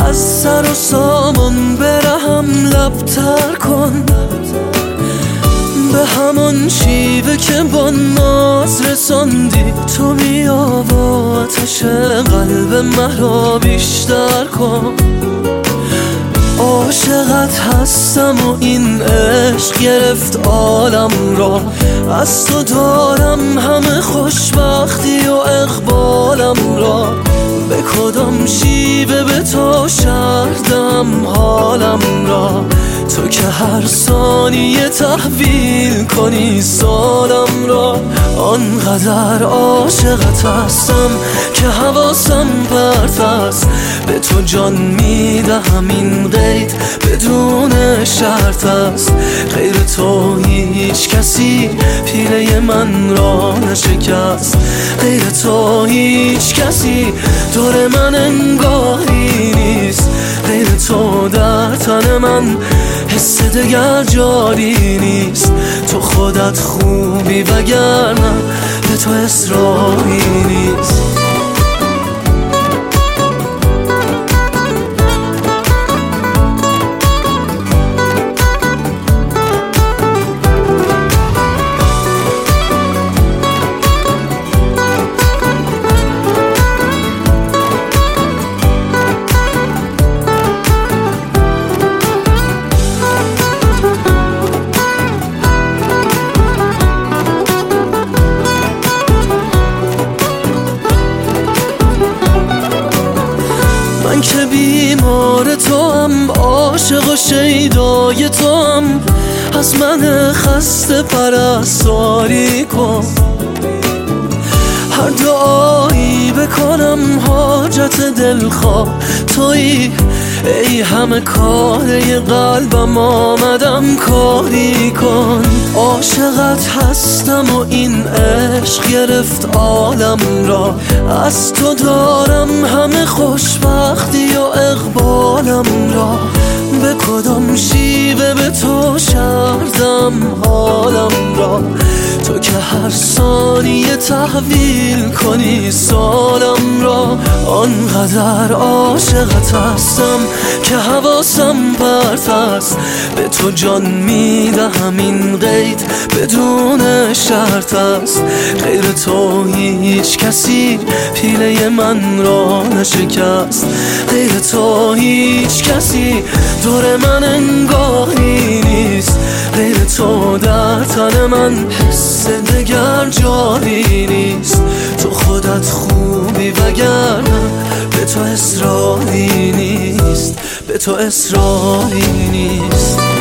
از سر و سامان برهم لبتر کن، به همان شیوه که با ناز رساندی. تو بیا و آتش قلب مرا بیشتر کن. عاشقت هستم و این عشق گرفت عالم را، از تو دارم همه خوشبختی و اقبالم را. به کدام شیوه به تو شردم حالم را، تو که هر ثانیه تحویل کنی سالم را. آنقدر عاشقت هستم که حواسم پرت است، به تو جان میدهم این قید بدون شرط است. غیر تو هیچ کسی پیله من را نشکست، غیر تو هیچ کسی دور من انگاری نیست. غیر تو در تن من حس دگر جاری نیست. تو خودت خوبی وگرنه به تو اصراری نیست. من که بیمار تو هم، عاشق و شیدای تو هم، از من خسته پرستاری کن. هر دعایی بکنم حاجت دلخواه تویی، ای همه کاره قلبم آمدم کاری کن. عاشقت هستم و این عشق گرفت عالم را، از تو دارم همه خوشبختی و اقبالم را. به کدام شیوه به تو شردم حالم را، تو که هر ثانیه تحویل کنی سالم را. آنقدر عاشقت هستم که حواسم پرت است، به تو جان میدهم این قید بدون شرط است. غیر تو هیچ کسی پیله من را نشکست، غیر تو هیچ کسی دور من انگاری نیست. غیر تو در تن من حس دگر جاری نیست. تو خودت خوبی وگرنه به تو اصراری نیست، به تو اصراری نیست.